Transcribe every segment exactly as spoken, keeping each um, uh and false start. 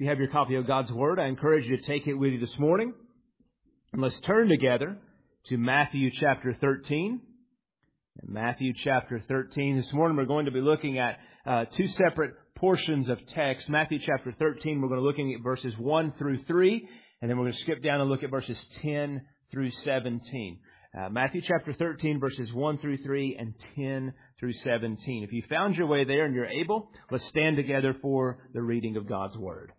If you have your copy of God's Word, I encourage you to take it with you this morning. And let's turn together to Matthew chapter thirteen. Matthew chapter thirteen. This morning we're going to be looking at uh, two separate portions of text. Matthew chapter thirteen, we're going to be looking at verses one through three. And then we're going to skip down and look at verses ten through seventeen. Uh, Matthew chapter thirteen, verses one through three and ten through seventeen. If you found your way there and you're able, let's stand together for the reading of God's Word.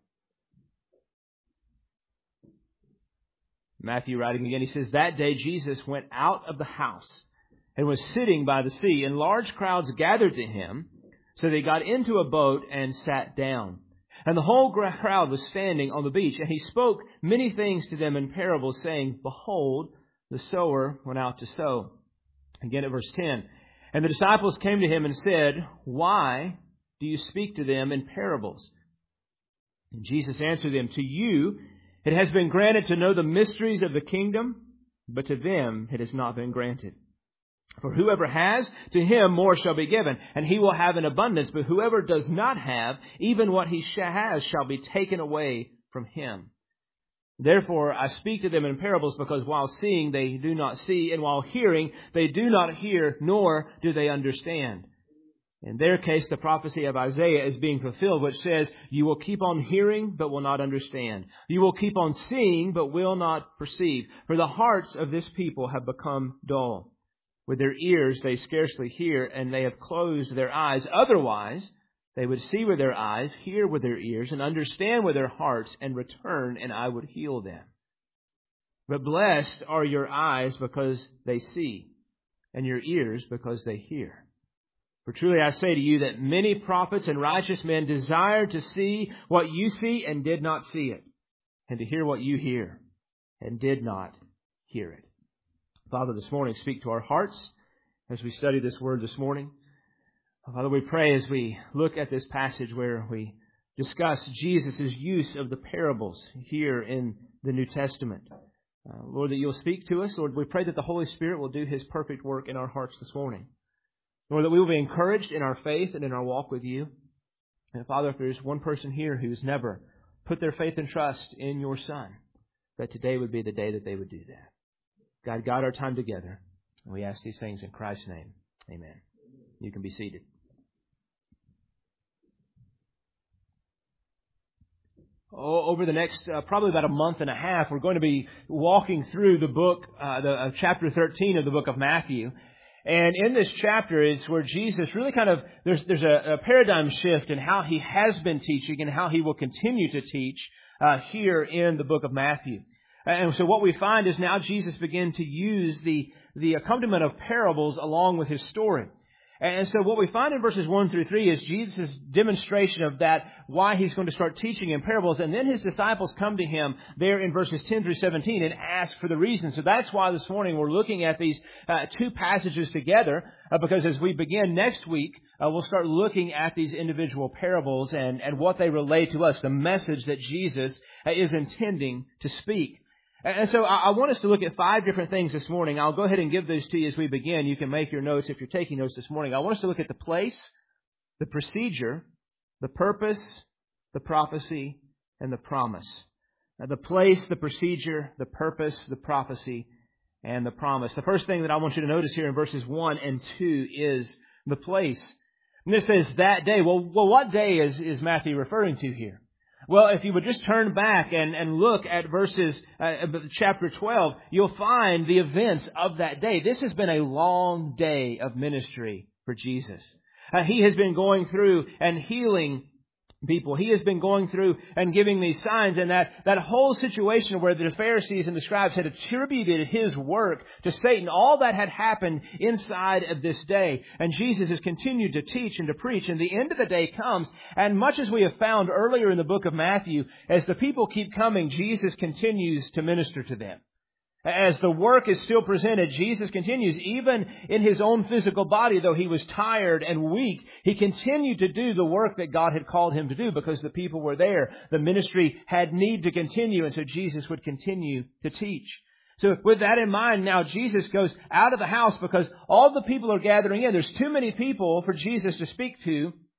Matthew writing again, he says, "That day Jesus went out of the house and was sitting by the sea, and large crowds gathered to him. So they got into a boat and sat down. And the whole crowd was standing on the beach, and he spoke many things to them in parables, saying, Behold, the sower went out to sow." Again at verse ten, "And the disciples came to him and said, Why do you speak to them in parables?" And Jesus answered them, "To you it has been granted to know the mysteries of the kingdom, but to them it has not been granted. For whoever has, to him more shall be given, and he will have an abundance. But whoever does not have, even what he has shall be taken away from him. Therefore I speak to them in parables, because while seeing they do not see, and while hearing they do not hear, nor do they understand. In their case, the prophecy of Isaiah is being fulfilled, which says, You will keep on hearing, but will not understand. You will keep on seeing, but will not perceive. For the hearts of this people have become dull. With their ears they scarcely hear, and they have closed their eyes. Otherwise, they would see with their eyes, hear with their ears, and understand with their hearts, and return, and I would heal them. But blessed are your eyes because they see, and your ears because they hear. For truly I say to you that many prophets and righteous men desired to see what you see and did not see it, and to hear what you hear and did not hear it." Father, this morning speak to our hearts as we study this word this morning. Father, we pray as we look at this passage where we discuss Jesus' use of the parables here in the New Testament. Uh, Lord, that you'll speak to us. Lord, we pray that the Holy Spirit will do His perfect work in our hearts this morning. Lord, that we will be encouraged in our faith and in our walk with you. And Father, if there's one person here who's never put their faith and trust in your Son, that today would be the day that they would do that. God, guide our time together. And we ask these things in Christ's name. Amen. You can be seated. Oh, over the next uh, probably about a month and a half, we're going to be walking through the book, uh, the uh, chapter thirteen of the book of Matthew. And in this chapter is where Jesus really kind of, there's there's a, a paradigm shift in how He has been teaching and how He will continue to teach uh, here in the book of Matthew. And so what we find is now Jesus began to use the, the accompaniment of parables along with His story. And so what we find in verses one through three is Jesus' demonstration of that, why He's going to start teaching in parables. And then His disciples come to Him there in verses ten through seventeen and ask for the reason. So that's why this morning we're looking at these uh, two passages together, uh, because as we begin next week, uh, we'll start looking at these individual parables and, and what they relate to us, the message that Jesus uh, is intending to speak. And so I want us to look at five different things this morning. I'll go ahead and give those to you as we begin. You can make your notes if you're taking notes this morning. I want us to look at the place, the procedure, the purpose, the prophecy, and the promise. Now, the place, the procedure, the purpose, the prophecy, and the promise. The first thing that I want you to notice here in verses one and two is the place. And this says that day. Well, well what day is, is Matthew referring to here? Well, if you would just turn back and, and look at verses, uh, chapter twelve, you'll find the events of that day. This has been a long day of ministry for Jesus. Uh, he has been going through and healing people. He has been going through and giving these signs, and that, that whole situation where the Pharisees and the scribes had attributed His work to Satan, all that had happened inside of this day. And Jesus has continued to teach and to preach, and the end of the day comes, and much as we have found earlier in the book of Matthew, as the people keep coming, Jesus continues to minister to them. As the work is still presented, Jesus continues, even in His own physical body, though He was tired and weak, He continued to do the work that God had called Him to do because the people were there. The ministry had need to continue, and so Jesus would continue to teach. So with that in mind, now Jesus goes out of the house because all the people are gathering in. There's too many people for Jesus to speak to.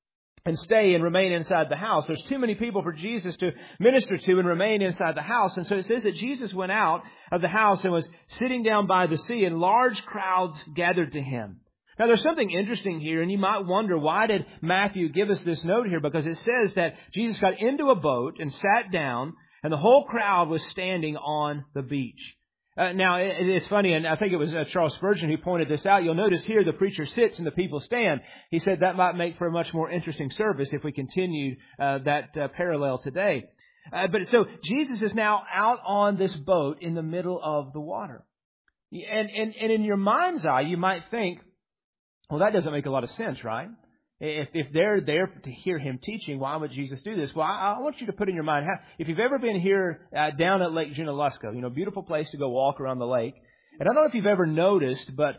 and stay and remain inside the house. There's too many people for Jesus to minister to and remain inside the house. And so it says that Jesus went out of the house and was sitting down by the sea, and large crowds gathered to him. Now, there's something interesting here, and you might wonder, why did Matthew give us this note here? Because it says that Jesus got into a boat and sat down, and the whole crowd was standing on the beach. Uh, now, it, it's funny, and I think it was uh, Charles Spurgeon who pointed this out. You'll notice here the preacher sits and the people stand. He said that might make for a much more interesting service if we continued uh, that uh, parallel today. Uh, but so Jesus is now out on this boat in the middle of the water. And, and, and in your mind's eye, you might think, well, that doesn't make a lot of sense, right? If, if they're there to hear him teaching, why would Jesus do this? Well, I, I want you to put in your mind, how, if you've ever been here uh, down at Lake Junaluska, you know, beautiful place to go walk around the lake. And I don't know if you've ever noticed, but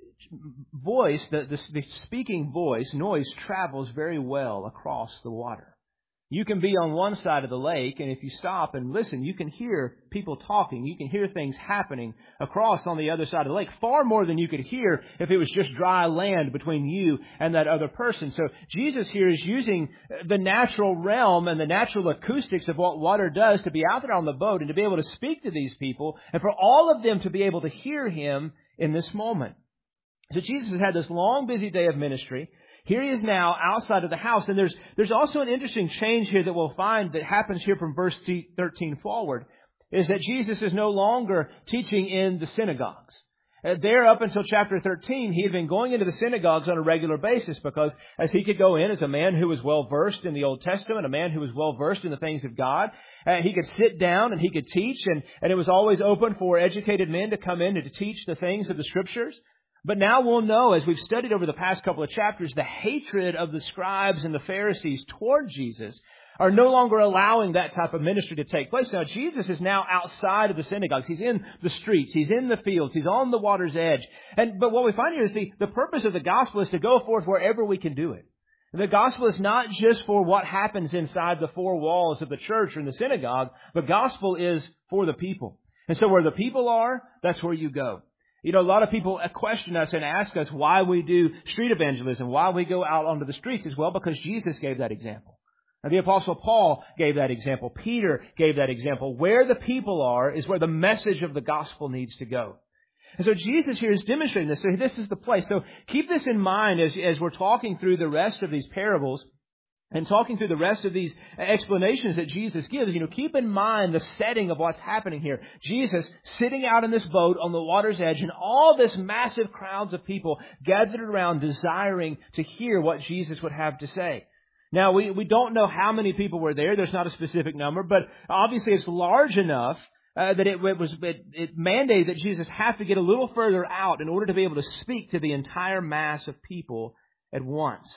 voice, the, the, the speaking voice, noise travels very well across the water. You can be on one side of the lake, and if you stop and listen, you can hear people talking. You can hear things happening across on the other side of the lake, far more than you could hear if it was just dry land between you and that other person. So Jesus here is using the natural realm and the natural acoustics of what water does to be out there on the boat and to be able to speak to these people, and for all of them to be able to hear him in this moment. So Jesus has had this long, busy day of ministry. Here he is now outside of the house. And there's there's also an interesting change here that we'll find that happens here from verse thirteen forward, is that Jesus is no longer teaching in the synagogues. Uh, there up until chapter thirteen, he had been going into the synagogues on a regular basis because as he could go in as a man who was well-versed in the Old Testament, a man who was well-versed in the things of God, uh, he could sit down and he could teach, and, and it was always open for educated men to come in and to teach the things of the Scriptures. But now we'll know, as we've studied over the past couple of chapters, the hatred of the scribes and the Pharisees toward Jesus are no longer allowing that type of ministry to take place. Now, Jesus is now outside of the synagogues. He's in the streets. He's in the fields. He's on the water's edge. And but what we find here is the, the purpose of the gospel is to go forth wherever we can do it. And the gospel is not just for what happens inside the four walls of the church or in the synagogue. The gospel is for the people. And so where the people are, that's where you go. You know, a lot of people question us and ask us why we do street evangelism, why we go out onto the streets as well, because Jesus gave that example. And the Apostle Paul gave that example. Peter gave that example. Where the people are is where the message of the gospel needs to go. And so Jesus here is demonstrating this. So this is the place. So keep this in mind as, as we're talking through the rest of these parables. And talking through the rest of these explanations that Jesus gives, you know, keep in mind the setting of what's happening here. Jesus sitting out in this boat on the water's edge, and all this massive crowds of people gathered around desiring to hear what Jesus would have to say. Now, we, we don't know how many people were there. There's not a specific number, but obviously it's large enough uh, that it, it was it, it mandated that Jesus have to get a little further out in order to be able to speak to the entire mass of people at once.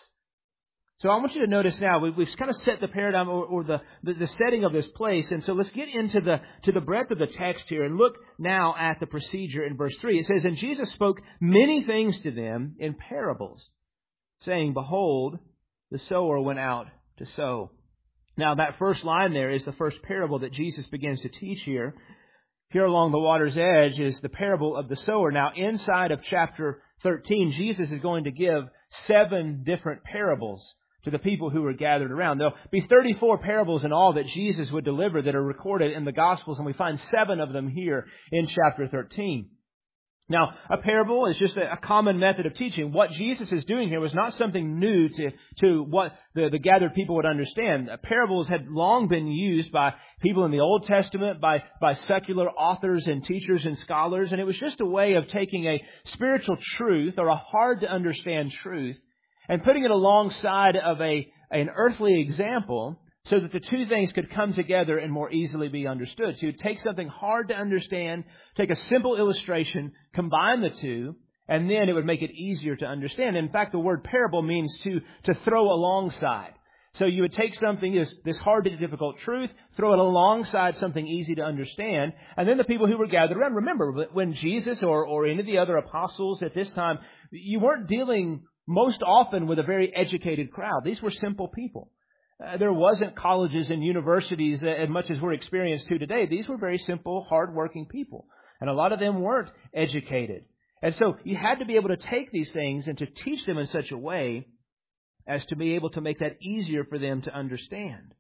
So I want you to notice now, we've, we've kind of set the paradigm or, or the, the, the setting of this place. And so let's get into the to the breadth of the text here and look now at the procedure in verse three. It says, "And Jesus spoke many things to them in parables, saying, Behold, the sower went out to sow." Now that first line there is the first parable that Jesus begins to teach here. Here along the water's edge is the parable of the sower. Now inside of chapter thirteen, Jesus is going to give seven different parables to the people who were gathered around. There'll be thirty-four parables in all that Jesus would deliver that are recorded in the Gospels, and we find seven of them here in chapter thirteen. Now, a parable is just a, a common method of teaching. What Jesus is doing here was not something new to, to what the, the gathered people would understand. Parables had long been used by people in the Old Testament, by, by secular authors and teachers and scholars, and it was just a way of taking a spiritual truth or a hard-to-understand truth and putting it alongside of a an earthly example so that the two things could come together and more easily be understood. So you'd take something hard to understand, take a simple illustration, combine the two, and then it would make it easier to understand. In fact, the word parable means to, to throw alongside. So you would take something, this, this hard to difficult truth, throw it alongside something easy to understand, and then the people who were gathered around. Remember, when Jesus or, or any of the other apostles at this time, you weren't dealing most often with a very educated crowd. These were simple people. Uh, there wasn't colleges and universities as much as we're experienced to today. These were very simple, hardworking people. And a lot of them weren't educated. And so you had to be able to take these things and to teach them in such a way as to be able to make that easier for them to understand.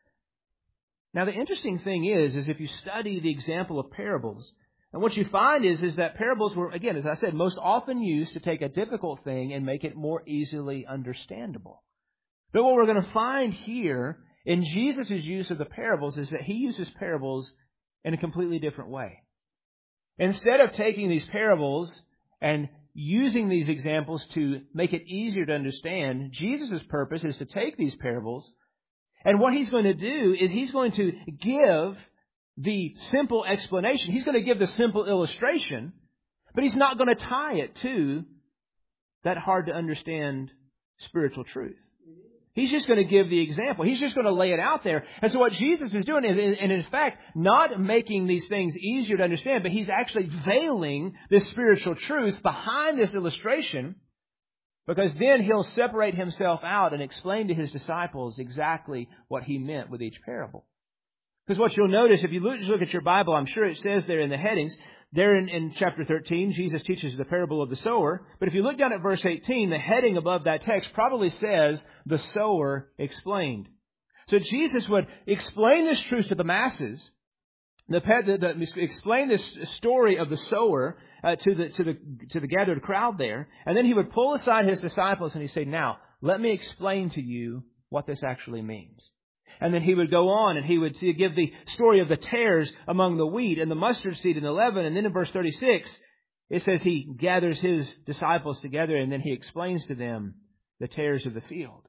Now, the interesting thing is, is if you study the example of parables, and what you find is, is that parables were, again, as I said, most often used to take a difficult thing and make it more easily understandable. But what we're going to find here in Jesus' use of the parables is that He uses parables in a completely different way. Instead of taking these parables and using these examples to make it easier to understand, Jesus' purpose is to take these parables, and what He's going to do is He's going to give the simple explanation. He's going to give the simple illustration, but He's not going to tie it to that hard to understand spiritual truth. He's just going to give the example. He's just going to lay it out there. And so what Jesus is doing is, and in fact, not making these things easier to understand, but He's actually veiling this spiritual truth behind this illustration, because then He'll separate Himself out and explain to His disciples exactly what He meant with each parable. Because what you'll notice, if you look, just look at your Bible, I'm sure it says there in the headings, there in, in chapter thirteen, Jesus teaches the parable of the sower. But if you look down at verse eighteen, the heading above that text probably says, the sower explained. So Jesus would explain this truth to the masses, the, the, the, explain this story of the sower uh, to the to the to the gathered crowd there, and then He would pull aside His disciples and He'd say, now, let me explain to you what this actually means. And then He would go on and He would give the story of the tares among the wheat and the mustard seed and the leaven. And then in verse thirty-six, it says He gathers His disciples together and then He explains to them the tares of the field.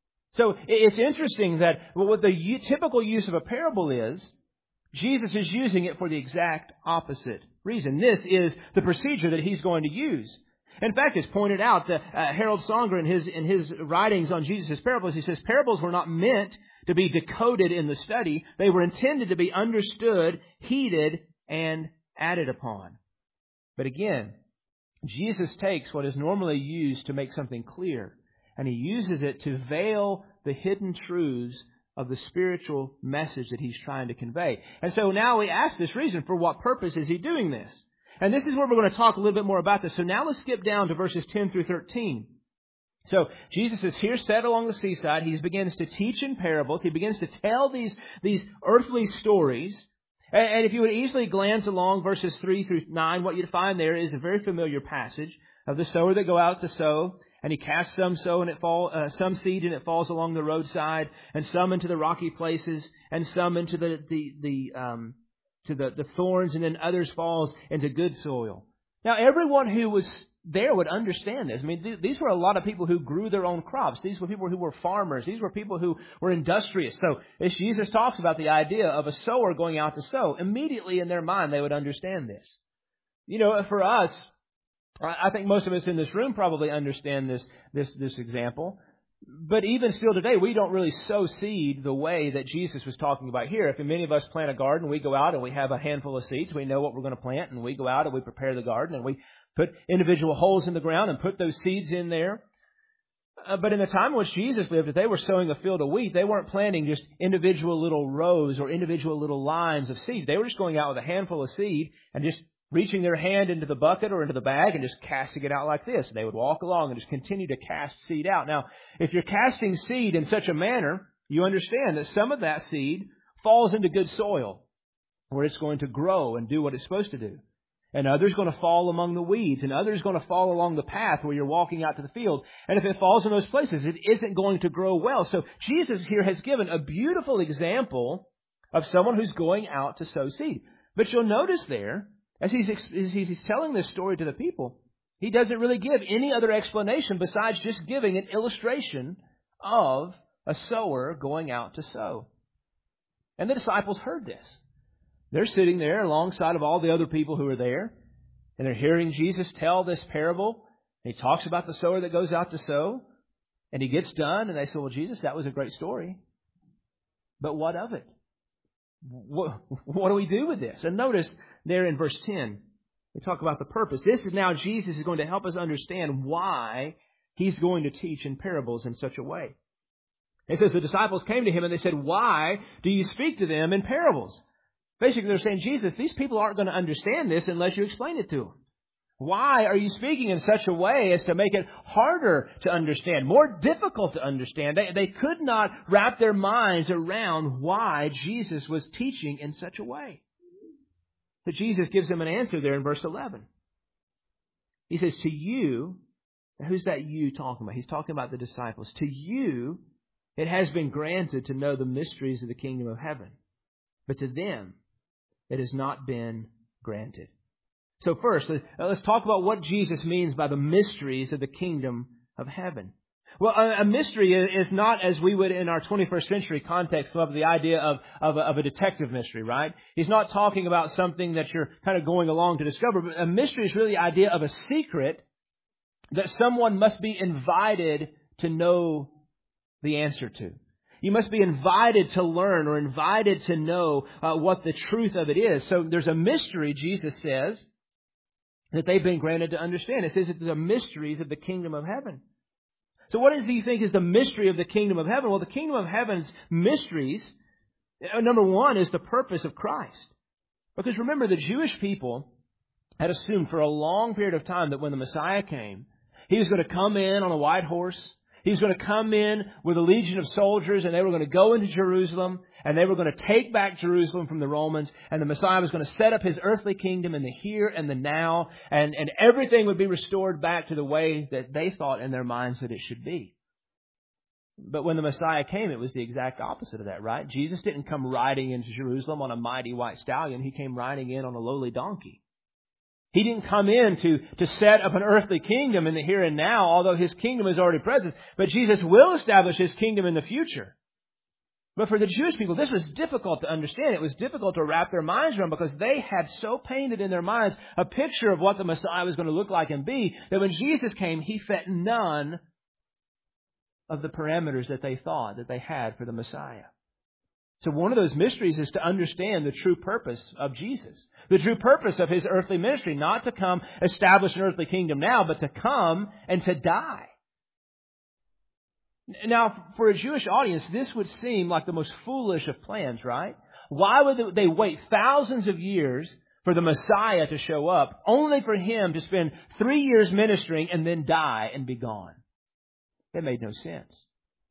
So it's interesting that what the typical use of a parable is, Jesus is using it for the exact opposite reason. This is the procedure that He's going to use. In fact, it's pointed out that uh, Harold Songer in his in his writings on Jesus' parables, he says parables were not meant to be decoded in the study. They were intended to be understood, heeded, and added upon. But again, Jesus takes what is normally used to make something clear, and He uses it to veil the hidden truths of the spiritual message that He's trying to convey. And so now we ask this reason, for what purpose is He doing this? And this is where we're going to talk a little bit more about this. So now let's skip down to verses ten through thirteen. So Jesus is here set along the seaside. He begins to teach in parables. He begins to tell these, these earthly stories. And, and if you would easily glance along verses three through nine, what you'd find there is a very familiar passage of the sower that go out to sow. And he casts some sow and it fall, uh, some seed and it falls along the roadside, and some into the rocky places, and some into the the the um, to the, the thorns, and then others falls into good soil. Now, everyone who was there would understand this. I mean, th- these were a lot of people who grew their own crops. These were people who were farmers. These were people who were industrious. So, as Jesus talks about the idea of a sower going out to sow, immediately in their mind they would understand this. You know, for us, I think most of us in this room probably understand this this this example. But even still today, we don't really sow seed the way that Jesus was talking about here. If many of us plant a garden, we go out and we have a handful of seeds. We know what we're going to plant, and we go out and we prepare the garden, and we put individual holes in the ground and put those seeds in there. Uh, but in the time in which Jesus lived, if they were sowing a field of wheat, they weren't planting just individual little rows or individual little lines of seed. They were just going out with a handful of seed and just reaching their hand into the bucket or into the bag and just casting it out like this. And they would walk along and just continue to cast seed out. Now, if you're casting seed in such a manner, you understand that some of that seed falls into good soil where it's going to grow and do what it's supposed to do. And others going to fall among the weeds, and others going to fall along the path where you're walking out to the field. And if it falls in those places, it isn't going to grow well. So Jesus here has given a beautiful example of someone who's going out to sow seed. But you'll notice there, As he's, as he's telling this story to the people, he doesn't really give any other explanation besides just giving an illustration of a sower going out to sow. And the disciples heard this. They're sitting there alongside of all the other people who are there, and they're hearing Jesus tell this parable. And he talks about the sower that goes out to sow, and he gets done, and they say, well, Jesus, that was a great story. But what of it? What, what do we do with this? And notice there in verse ten, we talk about the purpose. This is now Jesus is going to help us understand why he's going to teach in parables in such a way. It says the disciples came to him and they said, why do you speak to them in parables? Basically, they're saying, Jesus, these people aren't going to understand this unless you explain it to them. Why are you speaking in such a way as to make it harder to understand, more difficult to understand? They, they could not wrap their minds around why Jesus was teaching in such a way. But Jesus gives them an answer there in verse eleven. He says, to you, who's that you talking about? He's talking about the disciples. To you, it has been granted to know the mysteries of the kingdom of heaven. But to them, it has not been granted. So first, let's talk about what Jesus means by the mysteries of the kingdom of heaven. Well, a mystery is not, as we would in our twenty-first century context, of the idea of, of, a, of a detective mystery, right? He's not talking about something that you're kind of going along to discover. But a mystery is really the idea of a secret that someone must be invited to know the answer to. You must be invited to learn or invited to know uh, what the truth of it is. So there's a mystery, Jesus says, that they've been granted to understand. It says that the mysteries of the kingdom of heaven. So what does he think is the mystery of the kingdom of heaven? Well, the kingdom of heaven's mysteries, number one, is the purpose of Christ. Because remember, the Jewish people had assumed for a long period of time that when the Messiah came, He was going to come in on a white horse. He was going to come in with a legion of soldiers, and they were going to go into Jerusalem, and they were going to take back Jerusalem from the Romans, and the Messiah was going to set up His earthly kingdom in the here and the now, and, and everything would be restored back to the way that they thought in their minds that it should be. But when the Messiah came, it was the exact opposite of that, right? Jesus didn't come riding into Jerusalem on a mighty white stallion. He came riding in on a lowly donkey. He didn't come in to, to set up an earthly kingdom in the here and now, although His kingdom is already present. But Jesus will establish His kingdom in the future. But for the Jewish people, this was difficult to understand. It was difficult to wrap their minds around because they had so painted in their minds a picture of what the Messiah was going to look like and be, that when Jesus came, He fit none of the parameters that they thought that they had for the Messiah. So one of those mysteries is to understand the true purpose of Jesus. The true purpose of His earthly ministry, not to come establish an earthly kingdom now, but to come and to die. Now, for a Jewish audience, this would seem like the most foolish of plans, right? Why would they wait thousands of years for the Messiah to show up, only for Him to spend three years ministering and then die and be gone? It made no sense.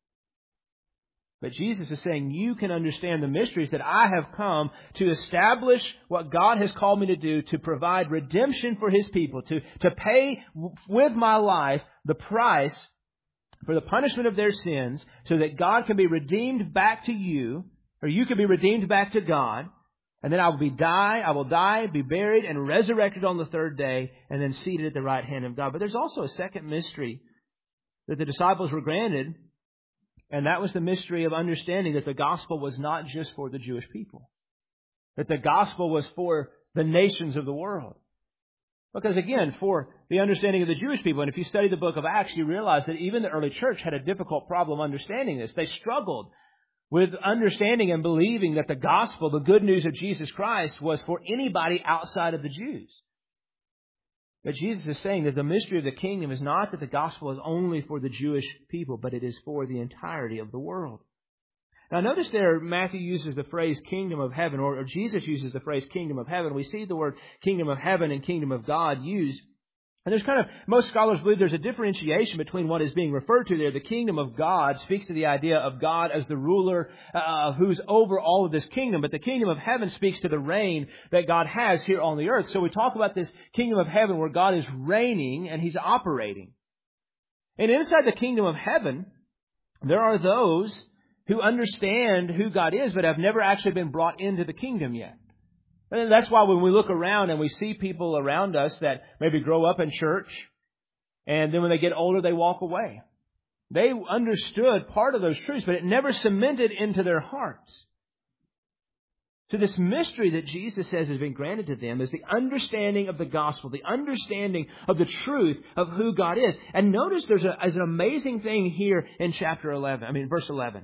But Jesus is saying, you can understand the mysteries that I have come to establish what God has called me to do, to provide redemption for His people, to, to pay with my life the price for the punishment of their sins, so that God can be redeemed back to you, or you can be redeemed back to God, and then I will be die, I will die, be buried, and resurrected on the third day, and then seated at the right hand of God. But there's also a second mystery that the disciples were granted, and that was the mystery of understanding that the gospel was not just for the Jewish people. That the gospel was for the nations of the world. Because again, for the understanding of the Jewish people, and if you study the book of Acts, you realize that even the early church had a difficult problem understanding this. They struggled with understanding and believing that the gospel, the good news of Jesus Christ, was for anybody outside of the Jews. But Jesus is saying that the mystery of the kingdom is not that the gospel is only for the Jewish people, but it is for the entirety of the world. Now notice there Matthew uses the phrase kingdom of heaven, or, or Jesus uses the phrase kingdom of heaven. We see the word kingdom of heaven and kingdom of God used. And there's kind of, most scholars believe there's a differentiation between what is being referred to there. The kingdom of God speaks to the idea of God as the ruler uh, who's over all of this kingdom. But the kingdom of heaven speaks to the reign that God has here on the earth. So we talk about this kingdom of heaven where God is reigning and He's operating. And inside the kingdom of heaven, there are those who understand who God is, but have never actually been brought into the kingdom yet. And that's why when we look around and we see people around us that maybe grow up in church, and then when they get older, they walk away. They understood part of those truths, but it never cemented into their hearts. So this mystery that Jesus says has been granted to them is the understanding of the gospel, the understanding of the truth of who God is. And notice there's, a, there's an amazing thing here in chapter eleven, I mean verse eleven.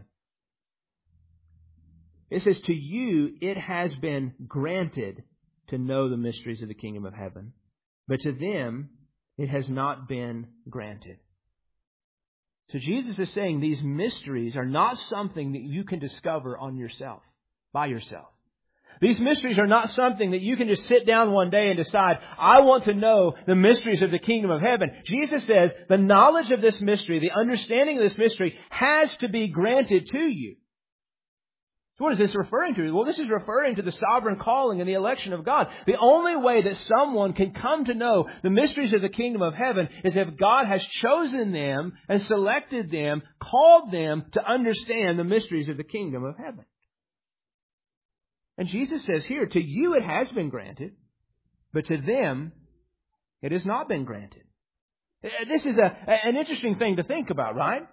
It says, to you it has been granted to know the mysteries of the kingdom of heaven, but to them it has not been granted. So Jesus is saying these mysteries are not something that you can discover on yourself, by yourself. These mysteries are not something that you can just sit down one day and decide, I want to know the mysteries of the kingdom of heaven. Jesus says the knowledge of this mystery, the understanding of this mystery has to be granted to you. So what is this referring to? Well, this is referring to the sovereign calling and the election of God. The only way that someone can come to know the mysteries of the kingdom of heaven is if God has chosen them and selected them, called them to understand the mysteries of the kingdom of heaven. And Jesus says here, to you it has been granted, but to them it has not been granted. This is a, an interesting thing to think about, right?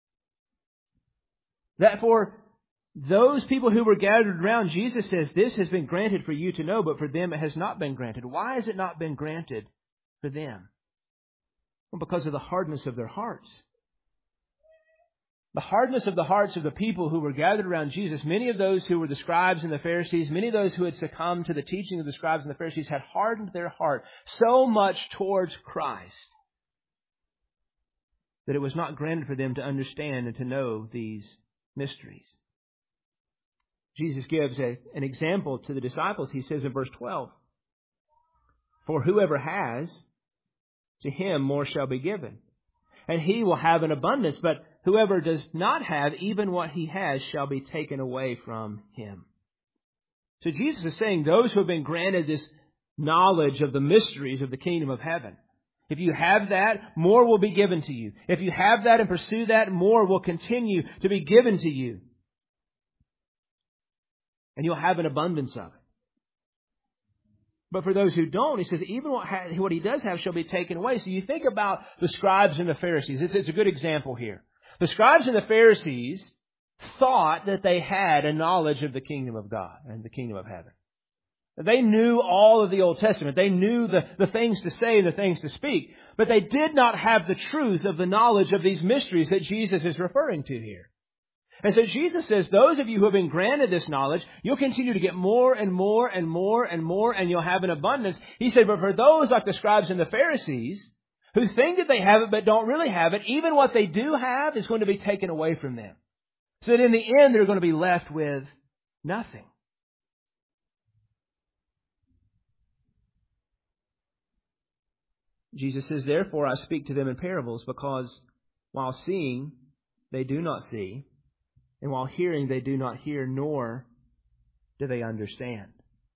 That for those people who were gathered around, Jesus says, this has been granted for you to know, but for them it has not been granted. Why has it not been granted for them? Well, because of the hardness of their hearts. The hardness of the hearts of the people who were gathered around Jesus, many of those who were the scribes and the Pharisees, many of those who had succumbed to the teaching of the scribes and the Pharisees had hardened their heart so much towards Christ that it was not granted for them to understand and to know these mysteries. Jesus gives a, an example to the disciples. He says in verse twelve, for whoever has, to him more shall be given, and he will have an abundance. But whoever does not have, even what he has shall be taken away from him. So Jesus is saying those who have been granted this knowledge of the mysteries of the kingdom of heaven, if you have that, more will be given to you. If you have that and pursue that, more will continue to be given to you. And you'll have an abundance of it. But for those who don't, he says, even what, ha- what he does have shall be taken away. So you think about the scribes and the Pharisees. It's, it's a good example here. The scribes and the Pharisees thought that they had a knowledge of the kingdom of God and the kingdom of heaven. They knew all of the Old Testament. They knew the, the things to say and the things to speak. But they did not have the truth of the knowledge of these mysteries that Jesus is referring to here. And so Jesus says, those of you who have been granted this knowledge, you'll continue to get more and more and more and more, and you'll have an abundance. He said, but for those like the scribes and the Pharisees, who think that they have it but don't really have it, even what they do have is going to be taken away from them. So that in the end, they're going to be left with nothing. Jesus says, therefore I speak to them in parables, because while seeing, they do not see, and while hearing, they do not hear, nor do they understand.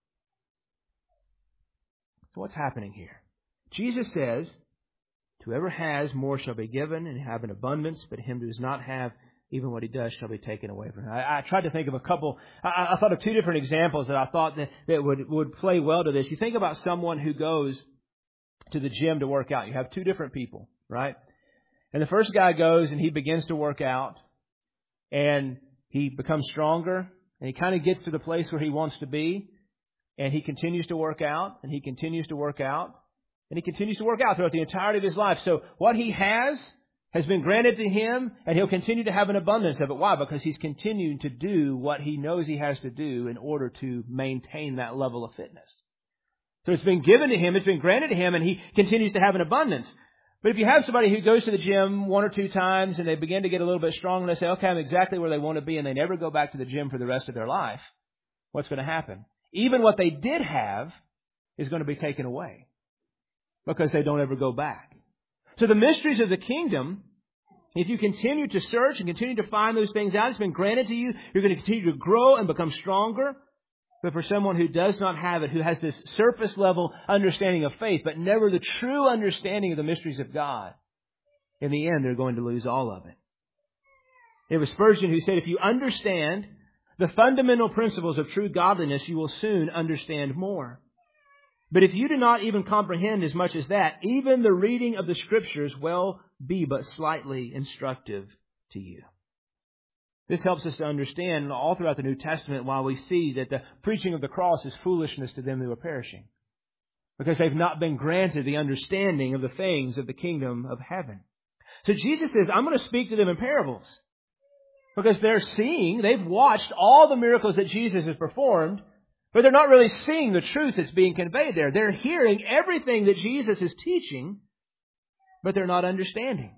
So what's happening here? Jesus says, whoever has, more shall be given, and have an abundance, but him who does not have, even what he does shall be taken away from him. I, I tried to think of a couple, I, I thought of two different examples that I thought that, that would, would play well to this. You think about someone who goes to the gym to work out. You have two different people, right? And the first guy goes and he begins to work out, and he becomes stronger, and he kind of gets to the place where he wants to be, and he continues to work out, and he continues to work out, and he continues to work out throughout the entirety of his life. So what he has has been granted to him, and he'll continue to have an abundance of it. Why? Because he's continuing to do what he knows he has to do in order to maintain that level of fitness. So it's been given to him, it's been granted to him, and he continues to have an abundance. But if you have somebody who goes to the gym one or two times and they begin to get a little bit strong and they say, okay, I'm exactly where they want to be, and they never go back to the gym for the rest of their life, what's going to happen? Even what they did have is going to be taken away because they don't ever go back. So the mysteries of the kingdom, if you continue to search and continue to find those things out, it's been granted to you. You're going to continue to grow and become stronger. But for someone who does not have it, who has this surface level understanding of faith, but never the true understanding of the mysteries of God, in the end, they're going to lose all of it. It was Spurgeon who said, if you understand the fundamental principles of true godliness, you will soon understand more. But if you do not even comprehend as much as that, even the reading of the Scriptures will be but slightly instructive to you. This helps us to understand all throughout the New Testament why we see that the preaching of the cross is foolishness to them who are perishing. Because they've not been granted the understanding of the things of the kingdom of heaven. So Jesus says, I'm going to speak to them in parables. Because they're seeing, they've watched all the miracles that Jesus has performed, but they're not really seeing the truth that's being conveyed there. They're hearing everything that Jesus is teaching, but they're not understanding.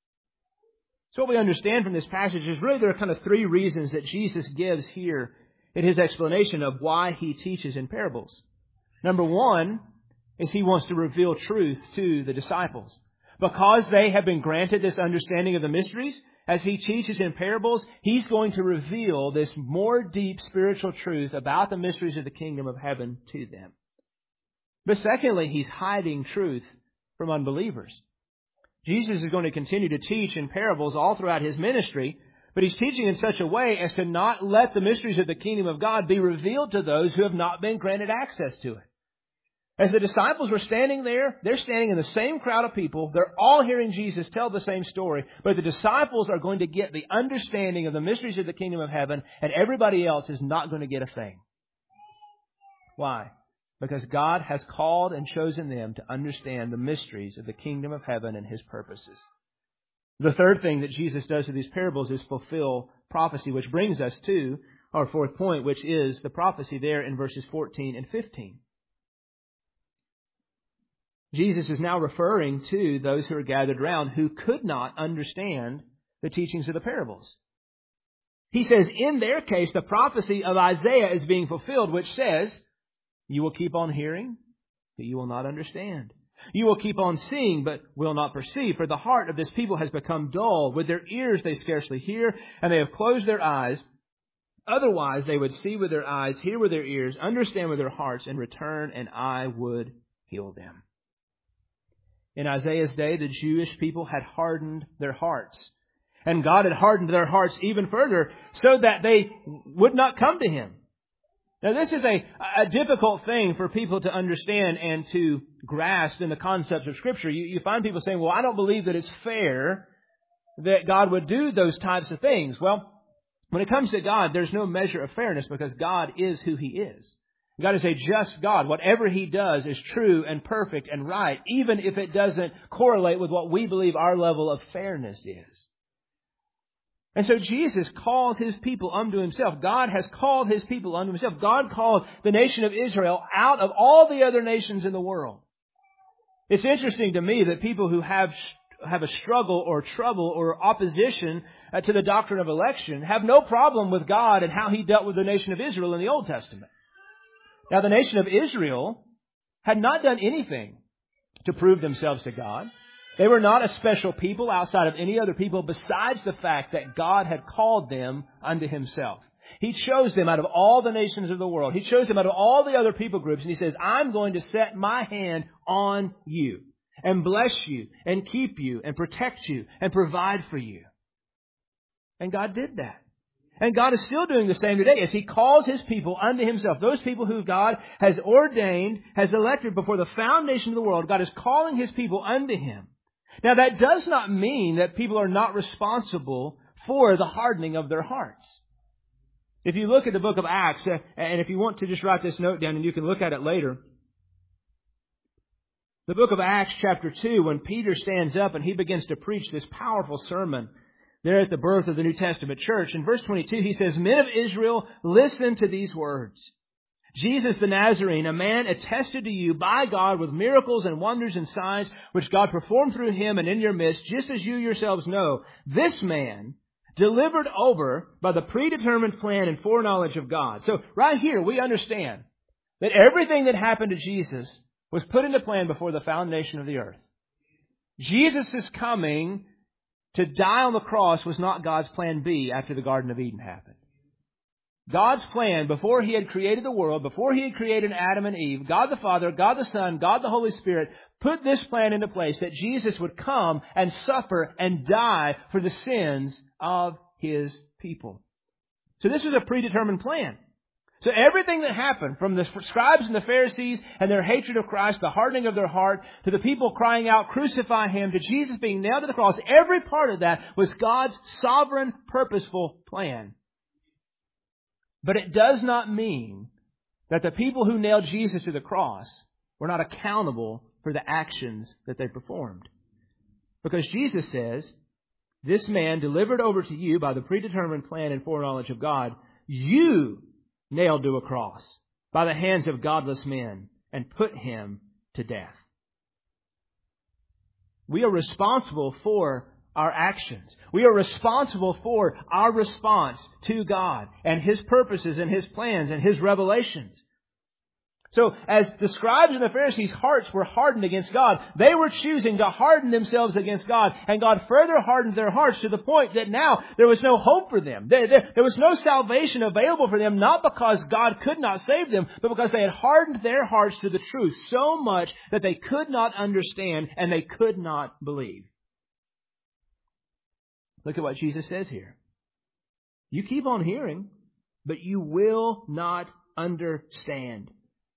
So what we understand from this passage is really there are kind of three reasons that Jesus gives here in his explanation of why he teaches in parables. Number one is he wants to reveal truth to the disciples. Because they have been granted this understanding of the mysteries, as he teaches in parables, he's going to reveal this more deep spiritual truth about the mysteries of the kingdom of heaven to them. But secondly, he's hiding truth from unbelievers. Jesus is going to continue to teach in parables all throughout his ministry, but he's teaching in such a way as to not let the mysteries of the kingdom of God be revealed to those who have not been granted access to it. As the disciples were standing there, they're standing in the same crowd of people. They're all hearing Jesus tell the same story. But the disciples are going to get the understanding of the mysteries of the kingdom of heaven, and everybody else is not going to get a thing. Why? Because God has called and chosen them to understand the mysteries of the kingdom of heaven and His purposes. The third thing that Jesus does with these parables is fulfill prophecy, which brings us to our fourth point, which is the prophecy there in verses fourteen and fifteen. Jesus is now referring to those who are gathered around who could not understand the teachings of the parables. He says, in their case, the prophecy of Isaiah is being fulfilled, which says, you will keep on hearing, but you will not understand. You will keep on seeing, but will not perceive. For the heart of this people has become dull. With their ears they scarcely hear, and they have closed their eyes. Otherwise they would see with their eyes, hear with their ears, understand with their hearts, and return, and I would heal them. In Isaiah's day, the Jewish people had hardened their hearts. And God had hardened their hearts even further so that they would not come to Him. Now, this is a, a difficult thing for people to understand and to grasp in the concepts of Scripture. You, you find people saying, well, I don't believe that it's fair that God would do those types of things. Well, when it comes to God, there's no measure of fairness because God is who He is. God is a just God. Whatever He does is true and perfect and right, even if it doesn't correlate with what we believe our level of fairness is. And so Jesus calls His people unto Himself. God has called His people unto Himself. God called the nation of Israel out of all the other nations in the world. It's interesting to me that people who have have a struggle or trouble or opposition to the doctrine of election have no problem with God and how He dealt with the nation of Israel in the Old Testament. Now, the nation of Israel had not done anything to prove themselves to God. They were not a special people outside of any other people besides the fact that God had called them unto Himself. He chose them out of all the nations of the world. He chose them out of all the other people groups. And He says, I'm going to set my hand on you and bless you and keep you and protect you and provide for you. And God did that. And God is still doing the same today as He calls His people unto Himself. Those people who God has ordained, has elected before the foundation of the world, God is calling His people unto Him. Now, that does not mean that people are not responsible for the hardening of their hearts. If you look at the book of Acts, and if you want to just write this note down and you can look at it later. The book of Acts chapter two, when Peter stands up and he begins to preach this powerful sermon there at the birth of the New Testament church. In verse twenty-two, he says, Men of Israel, listen to these words. Jesus the Nazarene, a man attested to you by God with miracles and wonders and signs, which God performed through Him and in your midst, just as you yourselves know. This man, delivered over by the predetermined plan and foreknowledge of God. So right here, we understand that everything that happened to Jesus was put into plan before the foundation of the earth. Jesus' coming to die on the cross was not God's plan B after the Garden of Eden happened. God's plan, before He had created the world, before He had created Adam and Eve, God the Father, God the Son, God the Holy Spirit, put this plan into place that Jesus would come and suffer and die for the sins of His people. So this was a predetermined plan. So everything that happened, from the scribes and the Pharisees and their hatred of Christ, the hardening of their heart, to the people crying out, crucify Him, to Jesus being nailed to the cross, every part of that was God's sovereign, purposeful plan. But it does not mean that the people who nailed Jesus to the cross were not accountable for the actions that they performed. Because Jesus says, this man delivered over to you by the predetermined plan and foreknowledge of God, you nailed to a cross by the hands of godless men and put Him to death. We are responsible for our actions. We are responsible for our response to God and His purposes and His plans and His revelations. So as the scribes and the Pharisees' hearts were hardened against God, they were choosing to harden themselves against God. And God further hardened their hearts to the point that now there was no hope for them. There, there, there was no salvation available for them, not because God could not save them, but because they had hardened their hearts to the truth so much that they could not understand and they could not believe. Look at what Jesus says here. You keep on hearing, but you will not understand.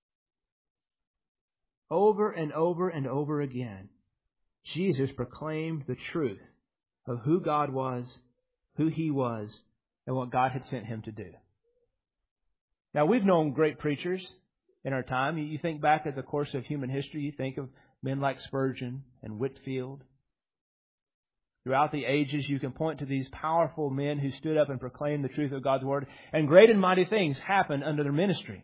Over and over and over again, Jesus proclaimed the truth of who God was, who He was, and what God had sent Him to do. Now, we've known great preachers in our time. You think back at the course of human history, you think of men like Spurgeon and Whitefield. Throughout the ages, you can point to these powerful men who stood up and proclaimed the truth of God's Word, and great and mighty things happened under their ministry.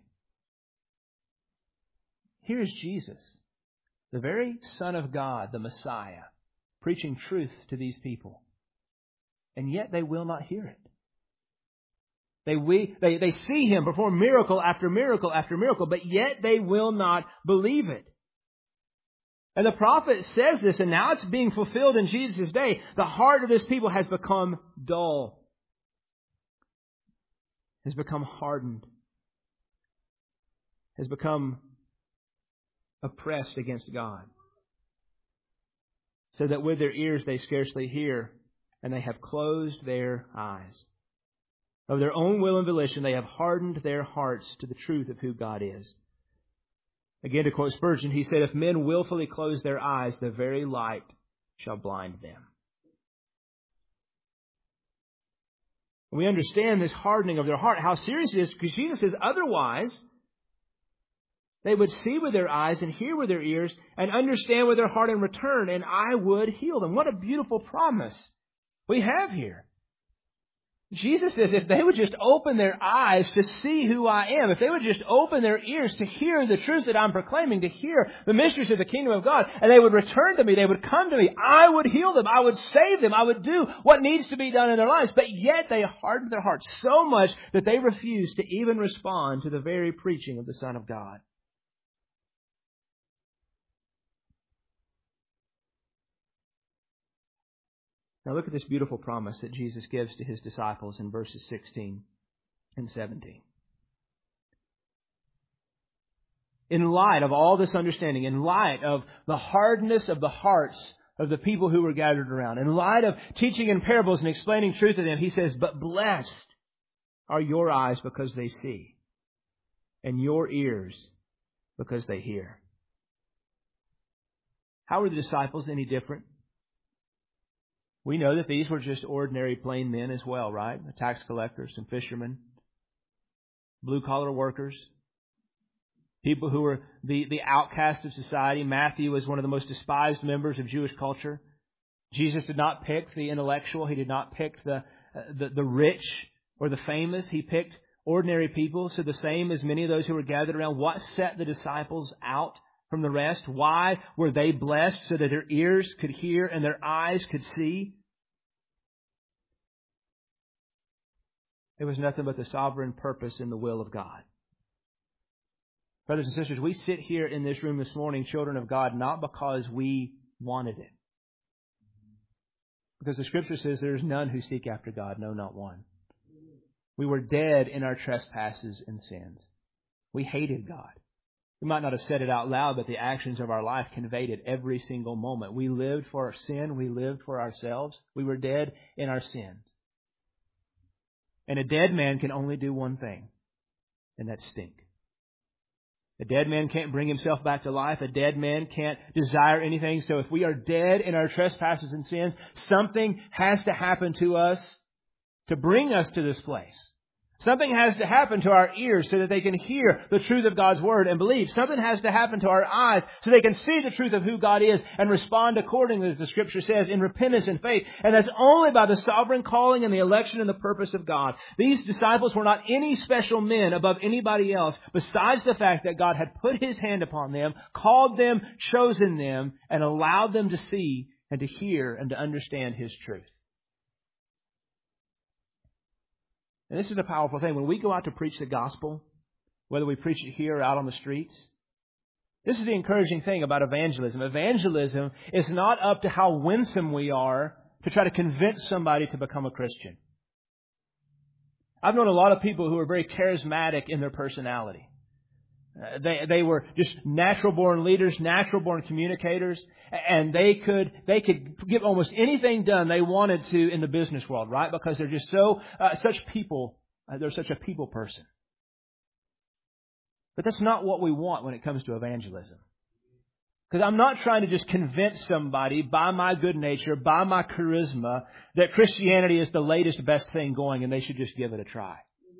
Here's Jesus, the very Son of God, the Messiah, preaching truth to these people. And yet they will not hear it. They, we, they, they see Him perform miracle after miracle after miracle, but yet they will not believe it. And the prophet says this, and now it's being fulfilled in Jesus' day. The heart of this people has become dull, has become hardened, has become oppressed against God, so that with their ears they scarcely hear, and they have closed their eyes. Of their own will and volition, they have hardened their hearts to the truth of who God is. Again, to quote Spurgeon, he said, "If men willfully close their eyes, the very light shall blind them." We understand this hardening of their heart, how serious it is, because Jesus says otherwise they would see with their eyes and hear with their ears and understand with their heart in return, and I would heal them. What a beautiful promise we have here. Jesus says if they would just open their eyes to see who I am, if they would just open their ears to hear the truth that I'm proclaiming, to hear the mysteries of the kingdom of God, and they would return to me, they would come to me, I would heal them, I would save them, I would do what needs to be done in their lives. But yet they hardened their hearts so much that they refused to even respond to the very preaching of the Son of God. Now look at this beautiful promise that Jesus gives to His disciples in verses sixteen and seventeen. In light of all this understanding, in light of the hardness of the hearts of the people who were gathered around, in light of teaching in parables and explaining truth to them, He says, "But blessed are your eyes because they see, and your ears because they hear." How were the disciples any different? We know that these were just ordinary plain men as well, right? The tax collectors and fishermen, blue-collar workers, people who were the, the outcasts of society. Matthew was one of the most despised members of Jewish culture. Jesus did not pick the intellectual. He did not pick the, uh, the, the rich or the famous. He picked ordinary people. So the same as many of those who were gathered around. What set the disciples out from the rest? Why were they blessed? So that their ears could hear and their eyes could see? It was nothing but the sovereign purpose and the will of God. Brothers and sisters, we sit here in this room this morning, children of God, not because we wanted it. Because the Scripture says there is none who seek after God, no, not one. We were dead in our trespasses and sins. We hated God. We might not have said it out loud, but the actions of our life conveyed it every single moment. We lived for our sin. We lived for ourselves. We were dead in our sins. And a dead man can only do one thing, and that's stink. A dead man can't bring himself back to life. A dead man can't desire anything. So if we are dead in our trespasses and sins, something has to happen to us to bring us to this place. Something has to happen to our ears so that they can hear the truth of God's Word and believe. Something has to happen to our eyes so they can see the truth of who God is and respond accordingly, as the Scripture says, in repentance and faith. And that's only by the sovereign calling and the election and the purpose of God. These disciples were not any special men above anybody else, besides the fact that God had put His hand upon them, called them, chosen them, and allowed them to see and to hear and to understand His truth. And this is a powerful thing. When we go out to preach the gospel, whether we preach it here or out on the streets, this is the encouraging thing about evangelism. Evangelism is not up to how winsome we are to try to convince somebody to become a Christian. I've known a lot of people who are very charismatic in their personality. Uh, they they were just natural-born leaders, natural-born communicators, and they could they could get almost anything done they wanted to in the business world, right? Because they're just so uh, such people. Uh, they're such a people person. But that's not what we want when it comes to evangelism. Because I'm not trying to just convince somebody by my good nature, by my charisma, that Christianity is the latest best thing going and they should just give it a try.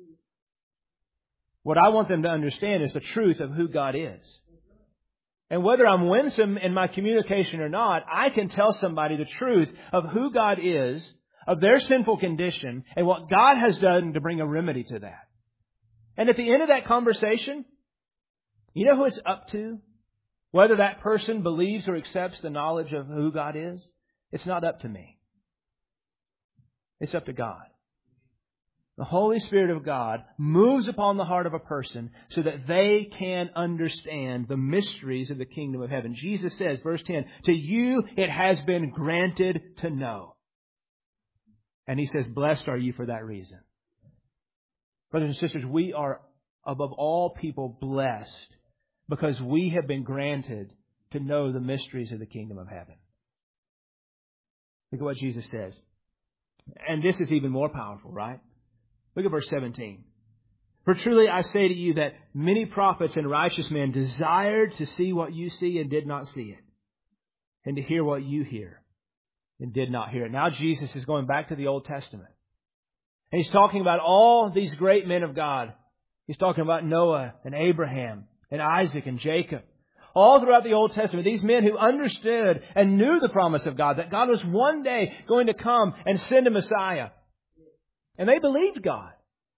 What I want them to understand is the truth of who God is. And whether I'm winsome in my communication or not, I can tell somebody the truth of who God is, of their sinful condition, and what God has done to bring a remedy to that. And at the end of that conversation, you know who it's up to? Whether that person believes or accepts the knowledge of who God is, it's not up to me. It's up to God. The Holy Spirit of God moves upon the heart of a person so that they can understand the mysteries of the kingdom of heaven. Jesus says, verse ten, to you it has been granted to know. And He says, blessed are you for that reason. Brothers and sisters, we are above all people blessed because we have been granted to know the mysteries of the kingdom of heaven. Look at what Jesus says. And this is even more powerful, right? Look at verse seventeen. For truly I say to you that many prophets and righteous men desired to see what you see and did not see it, and to hear what you hear and did not hear it. Now Jesus is going back to the Old Testament. And He's talking about all these great men of God. He's talking about Noah and Abraham and Isaac and Jacob. All throughout the Old Testament, these men who understood and knew the promise of God, that God was one day going to come and send a Messiah. And they believed God.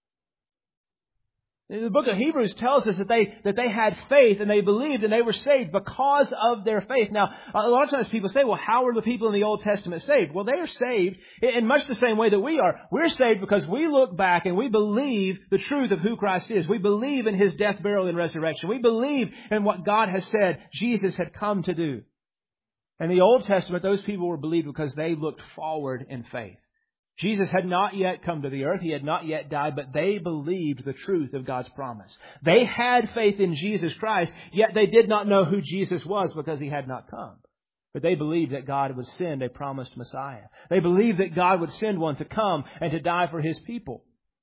The book of Hebrews tells us that they that they had faith and they believed and they were saved because of their faith. Now, a lot of times people say, well, how were the people in the Old Testament saved? Well, they are saved in much the same way that we are. We're saved because we look back and we believe the truth of who Christ is. We believe in His death, burial, and resurrection. We believe in what God has said Jesus had come to do. In the Old Testament, those people were believed because they looked forward in faith. Jesus had not yet come to the earth. He had not yet died, but they believed the truth of God's promise. They had faith in Jesus Christ, yet they did not know who Jesus was because He had not come. But they believed that God would send a promised Messiah. They believed that God would send one to come and to die for His people.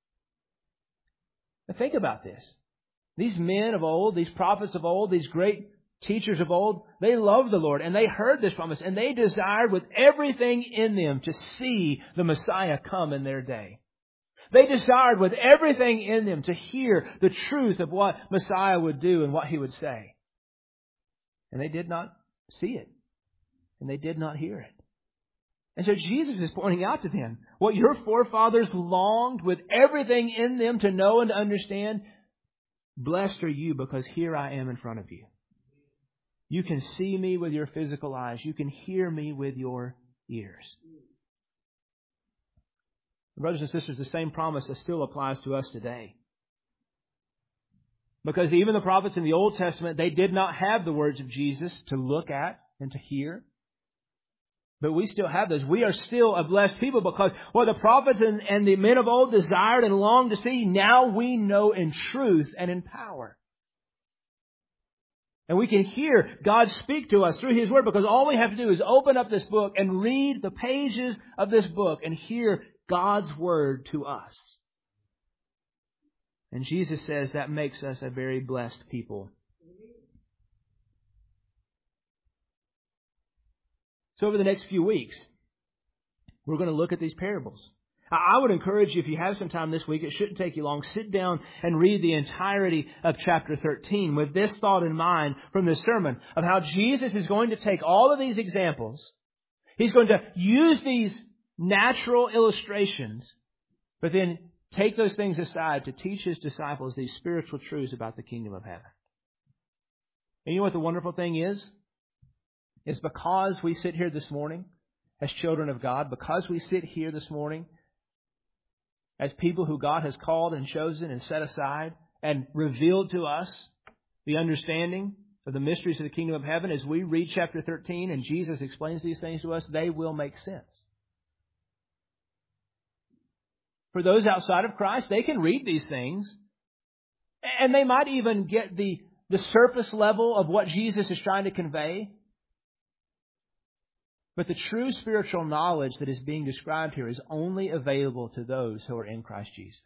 Now think about this. These men of old, these prophets of old, these great teachers of old, they loved the Lord and they heard this promise and they desired with everything in them to see the Messiah come in their day. They desired with everything in them to hear the truth of what Messiah would do and what He would say. And they did not see it. And they did not hear it. And so Jesus is pointing out to them what your forefathers longed with everything in them to know and to understand. Blessed are you because here I am in front of you. You can see me with your physical eyes. You can hear me with your ears. Brothers and sisters, the same promise still applies to us today. Because even the prophets in the Old Testament, they did not have the words of Jesus to look at and to hear. But we still have those. We are still a blessed people because what the prophets and, and the men of old desired and longed to see, now we know in truth and in power. And we can hear God speak to us through His Word because all we have to do is open up this book and read the pages of this book and hear God's Word to us. And Jesus says that makes us a very blessed people. So over the next few weeks, we're going to look at these parables. I would encourage you, if you have some time this week, it shouldn't take you long, sit down and read the entirety of chapter thirteen with this thought in mind from this sermon of how Jesus is going to take all of these examples. He's going to use these natural illustrations, but then take those things aside to teach His disciples these spiritual truths about the kingdom of heaven. And you know what the wonderful thing is? It's because we sit here this morning as children of God, because we sit here this morning as people who God has called and chosen and set aside and revealed to us the understanding of the mysteries of the kingdom of heaven, as we read chapter thirteen and Jesus explains these things to us, they will make sense. For those outside of Christ, they can read these things and they might even get the, the surface level of what Jesus is trying to convey. But the true spiritual knowledge that is being described here is only available to those who are in Christ Jesus.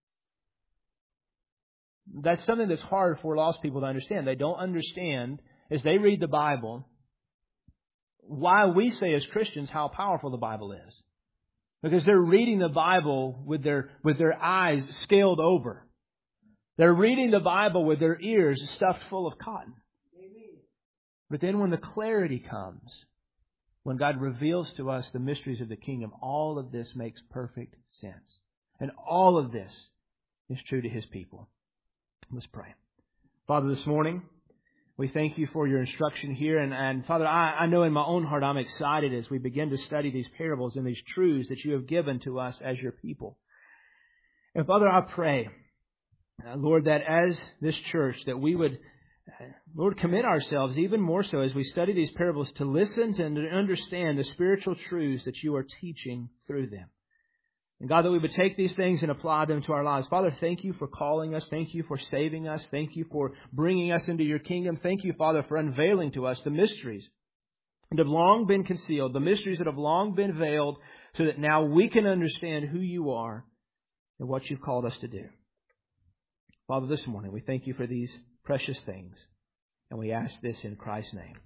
That's something that's hard for lost people to understand. They don't understand, as they read the Bible, why we say as Christians how powerful the Bible is. Because they're reading the Bible with their, with their eyes scaled over. They're reading the Bible with their ears stuffed full of cotton. But then when the clarity comes, when God reveals to us the mysteries of the kingdom, all of this makes perfect sense. And all of this is true to His people. Let's pray. Father, this morning, we thank You for Your instruction here. And, and Father, I, I know in my own heart I'm excited as we begin to study these parables and these truths that You have given to us as Your people. And Father, I pray, uh, Lord, that as this church, that we would, uh, Lord, commit ourselves even more so as we study these parables to listen to and to understand the spiritual truths that You are teaching through them. And God, that we would take these things and apply them to our lives. Father, thank You for calling us. Thank You for saving us. Thank You for bringing us into Your kingdom. Thank You, Father, for unveiling to us the mysteries that have long been concealed, the mysteries that have long been veiled, so that now we can understand who You are and what You've called us to do. Father, this morning we thank You for these precious things, and we ask this in Christ's name.